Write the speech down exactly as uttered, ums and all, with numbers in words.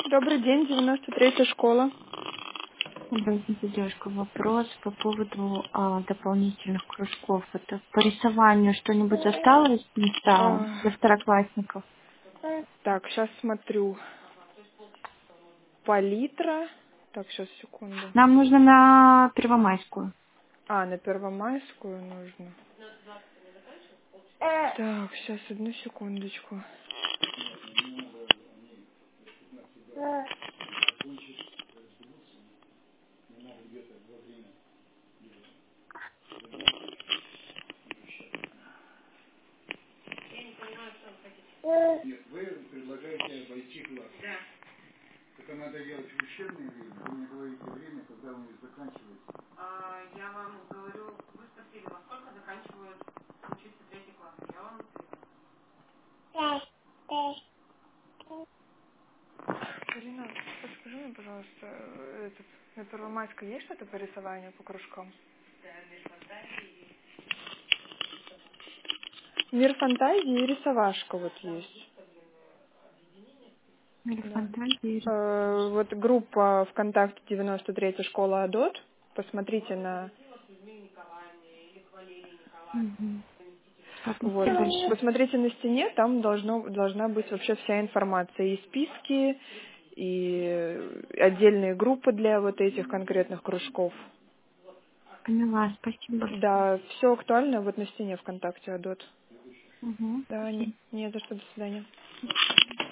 Добрый день, девяносто третья школа. Здравствуйте, девушка. Вопрос по поводу а, дополнительных кружков. Это по рисованию что-нибудь осталось места А, для второклассников? так, сейчас смотрю. Палитра. Так, сейчас, секунду. Нам нужно на Первомайскую. А, на Первомайскую нужно. Так, сейчас, одну секундочку. Карина, подскажи мне, пожалуйста, э, этот, на Первомайской есть что-то по рисованию, по кружкам? Мир фантазии и рисовашка вот есть. Или Да. фантазии. Э, вот группа ВКонтакте девяносто третья школа Адот. Посмотрите на... Угу. Вот. Спасибо большое. Посмотрите на стене, там должно, должна быть вообще вся информация. И списки, и отдельные группы для вот этих конкретных кружков. Поняла. Спасибо большое. Да, все актуально вот на стене ВКонтакте Адот. Угу. Да, не, Спасибо. не за что, до свидания.